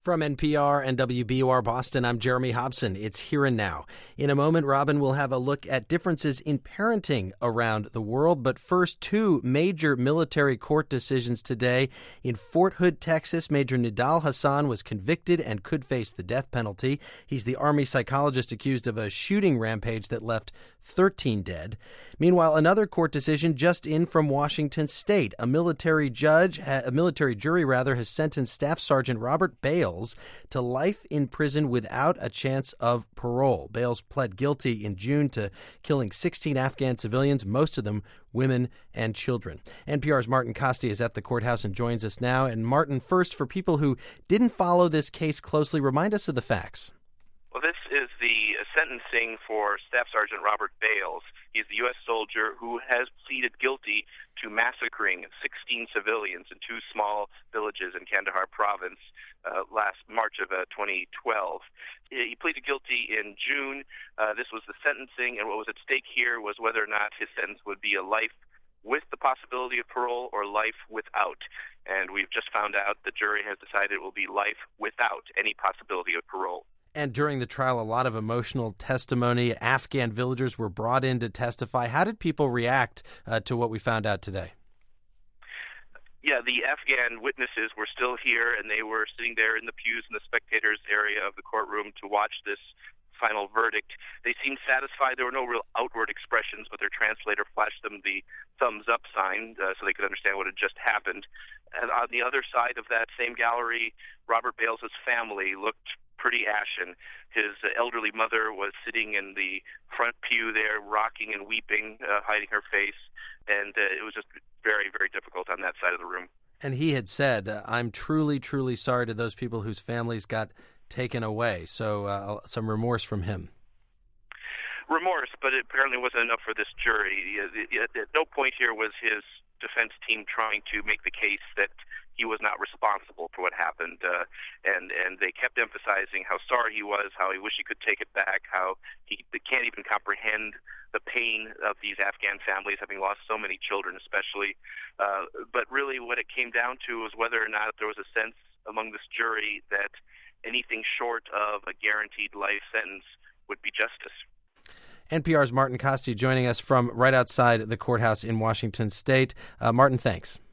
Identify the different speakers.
Speaker 1: From NPR and WBUR Boston, I'm Jeremy Hobson. It's Here and Now. In a moment, Robin will have a look at differences in parenting around the world. But first, two major military court decisions today. In Fort Hood, Texas, Major Nidal Hasan was convicted and could face the death penalty. He's the Army psychologist accused of a shooting rampage that left 13 dead. Meanwhile, another court decision just in from Washington State. A military jury has sentenced Staff Sergeant Robert Bales to life in prison without a chance of parole. Bales pled guilty in June to killing 16 Afghan civilians, most of them women and children. NPR's Martin Kaste is at the courthouse and joins us now. And Martin, first, for people who didn't follow this case closely, remind us of the facts.
Speaker 2: Well, this is the sentencing for Staff Sergeant Robert Bales. He's the U.S. soldier who has pleaded guilty to massacring 16 civilians in two small villages in Kandahar province last March of 2012. He pleaded guilty in June. This was the sentencing, and what was at stake here was whether or not his sentence would be a life with the possibility of parole or life without. And we've just found out the jury has decided it will be life without any possibility of parole.
Speaker 1: And during the trial, a lot of emotional testimony. Afghan villagers were brought in to testify. How did people react to what we found out today?
Speaker 2: Yeah, the Afghan witnesses were still here, and they were sitting there in the pews in the spectators area of the courtroom to watch this final verdict. They seemed satisfied. There were no real outward expressions, but their translator flashed them the thumbs up sign so they could understand what had just happened. And on the other side of that same gallery, Robert Bales' family looked pretty ashen. His elderly mother was sitting in the front pew there, rocking and weeping, hiding her face, and it was just very, very difficult on that side of the room.
Speaker 1: And he had said, I'm truly, truly sorry to those people whose families got taken away. So some remorse from him.
Speaker 2: Remorse, but it apparently wasn't enough for this jury. At no point here was his defense team trying to make the case that he was not responsible for what happened, and they kept emphasizing how sorry he was, how he wished he could take it back, how he can't even comprehend the pain of these Afghan families having lost so many children, especially. But really what it came down to was whether or not there was a sense among this jury that anything short of a guaranteed life sentence would be justice.
Speaker 1: NPR's Martin Kaste joining us from right outside the courthouse in Washington State. Martin, thanks.